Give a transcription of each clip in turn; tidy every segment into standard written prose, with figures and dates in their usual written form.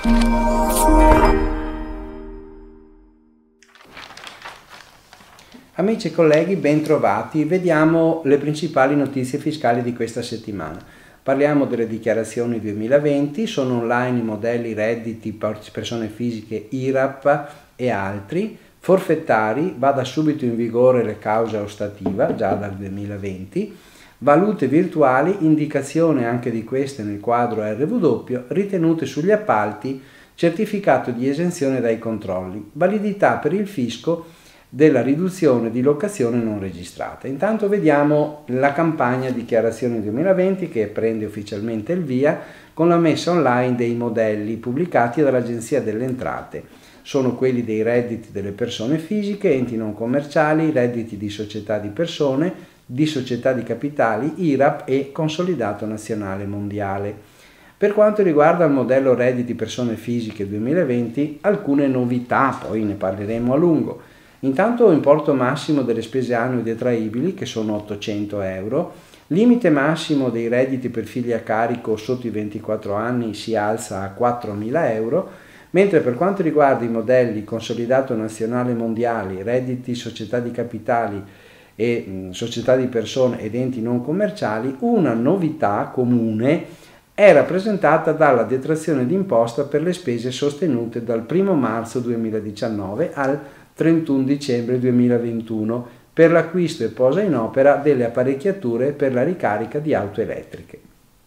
Amici e colleghi, ben trovati. Vediamo le principali notizie fiscali di questa settimana. Parliamo delle dichiarazioni 2020, sono online i modelli redditi, persone fisiche, IRAP e altri. Forfettari, va da subito in vigore la causa ostativa, già dal 2020. Valute virtuali, indicazione anche di queste nel quadro RW, ritenute sugli appalti, certificato di esenzione dai controlli, validità per il fisco della riduzione di locazione non registrata. Intanto vediamo la campagna Dichiarazioni 2020 che prende ufficialmente il via con la messa online dei modelli pubblicati dall'Agenzia delle Entrate. Sono quelli dei redditi delle persone fisiche, enti non commerciali, redditi di società di persone, di società di capitali, IRAP e consolidato nazionale mondiale. Per quanto riguarda il modello redditi persone fisiche 2020, alcune novità, poi ne parleremo a lungo. Intanto importo massimo delle spese annue detraibili, che sono 800 euro, limite massimo dei redditi per figli a carico sotto i 24 anni si alza a 4.000 euro, mentre per quanto riguarda i modelli consolidato nazionale mondiali, redditi società di capitali e società di persone ed enti non commerciali, una novità comune è rappresentata dalla detrazione d'imposta per le spese sostenute dal 1 marzo 2019 al 31 dicembre 2021 per l'acquisto e posa in opera delle apparecchiature per la ricarica di auto elettriche.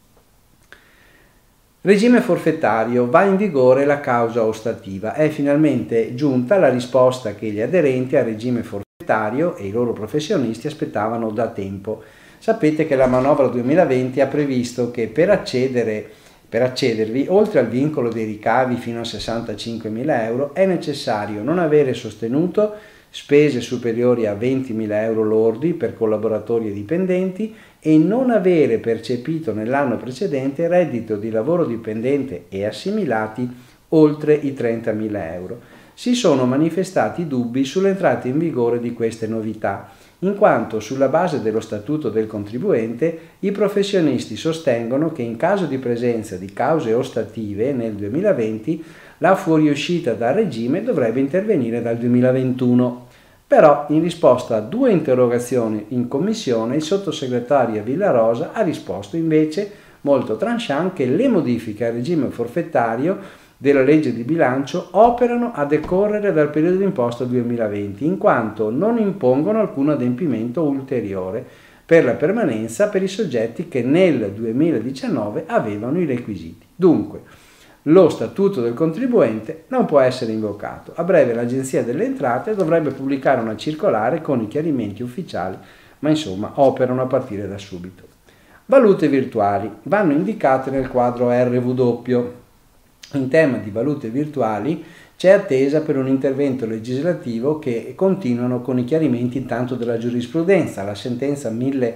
Regime forfettario, va in vigore la causa ostativa. È finalmente giunta la risposta che gli aderenti al regime forfettario e i loro professionisti aspettavano da tempo. Sapete che la manovra 2020 ha previsto che per accedervi, oltre al vincolo dei ricavi fino a 65.000 euro, è necessario non avere sostenuto spese superiori a 20.000 euro lordi per collaboratori e dipendenti e non avere percepito nell'anno precedente reddito di lavoro dipendente e assimilati oltre i 30.000 euro. Si sono manifestati dubbi sull'entrata in vigore di queste novità, in quanto sulla base dello statuto del contribuente i professionisti sostengono che in caso di presenza di cause ostative nel 2020 la fuoriuscita dal regime dovrebbe intervenire dal 2021. Però in risposta a 2 interrogazioni in commissione il sottosegretario Villarosa ha risposto invece molto tranchant che le modifiche al regime forfettario della legge di bilancio operano a decorrere dal periodo d'imposta 2020, in quanto non impongono alcun adempimento ulteriore per la permanenza per i soggetti che nel 2019 avevano i requisiti. Dunque, lo statuto del contribuente non può essere invocato. A breve l'Agenzia delle Entrate dovrebbe pubblicare una circolare con i chiarimenti ufficiali, ma insomma operano a partire da subito. Valute virtuali vanno indicate nel quadro RW. In tema di valute virtuali c'è attesa per un intervento legislativo che continuano con i chiarimenti intanto della giurisprudenza. La sentenza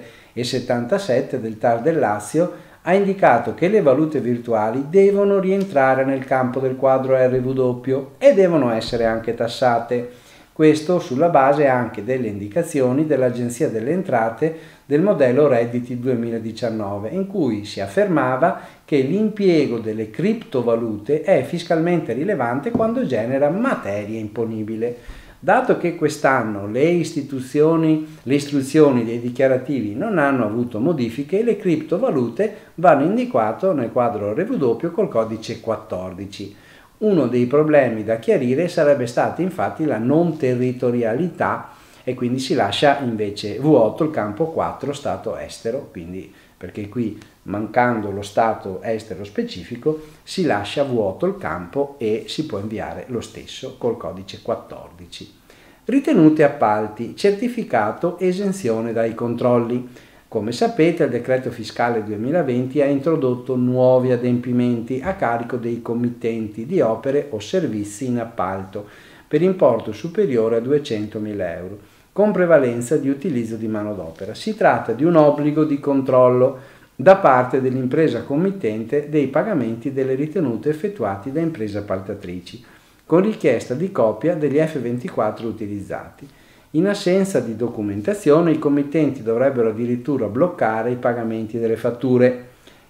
1077 del TAR del Lazio ha indicato che le valute virtuali devono rientrare nel campo del quadro RW e devono essere anche tassate. Questo sulla base anche delle indicazioni dell'Agenzia delle Entrate del modello Redditi 2019, in cui si affermava che l'impiego delle criptovalute è fiscalmente rilevante quando genera materia imponibile. Dato che quest'anno le istruzioni dei dichiarativi non hanno avuto modifiche, le criptovalute vanno indicate nel quadro RW col codice 14. Uno dei problemi da chiarire sarebbe stata infatti la non territorialità e quindi si lascia invece vuoto il campo 4 Stato estero, quindi perché qui mancando lo Stato estero specifico si lascia vuoto il campo e si può inviare lo stesso col codice 14. Ritenute appalti, certificato esenzione dai controlli. Come sapete, il decreto fiscale 2020 ha introdotto nuovi adempimenti a carico dei committenti di opere o servizi in appalto per importo superiore a 200.000 euro, con prevalenza di utilizzo di manodopera. Si tratta di un obbligo di controllo da parte dell'impresa committente dei pagamenti delle ritenute effettuati da imprese appaltatrici, con richiesta di copia degli F24 utilizzati. In assenza di documentazione, i committenti dovrebbero addirittura bloccare i pagamenti delle fatture.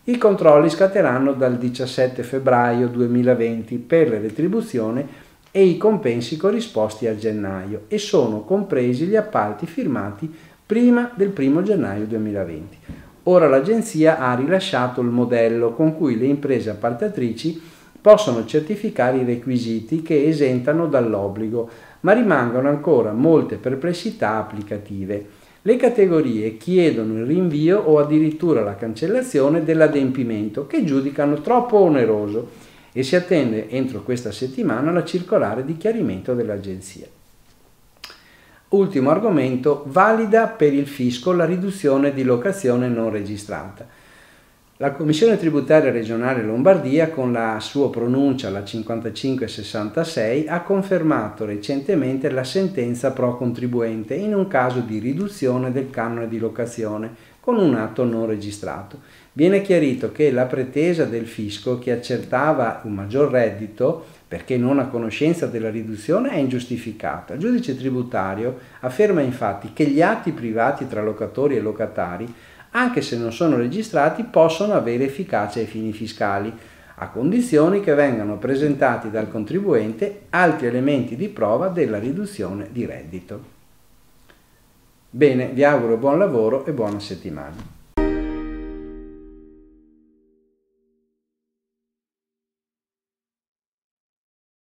I controlli scatteranno dal 17 febbraio 2020 per le retribuzioni e i compensi corrisposti a gennaio e sono compresi gli appalti firmati prima del 1 gennaio 2020. Ora l'Agenzia ha rilasciato il modello con cui le imprese appaltatrici possono certificare i requisiti che esentano dall'obbligo, ma rimangono ancora molte perplessità applicative. Le categorie chiedono il rinvio o addirittura la cancellazione dell'adempimento che giudicano troppo oneroso e si attende entro questa settimana la circolare di chiarimento dell'Agenzia. Ultimo argomento, valida per il fisco la riduzione di locazione non registrata. La Commissione Tributaria Regionale Lombardia, con la sua pronuncia la 5566, ha confermato recentemente la sentenza pro contribuente in un caso di riduzione del canone di locazione con un atto non registrato. Viene chiarito che la pretesa del fisco che accertava un maggior reddito perché non a conoscenza della riduzione è ingiustificata. Il giudice tributario afferma infatti che gli atti privati tra locatori e locatari, anche se non sono registrati, possono avere efficacia ai fini fiscali, a condizioni che vengano presentati dal contribuente altri elementi di prova della riduzione di reddito. Bene, vi auguro buon lavoro e buona settimana.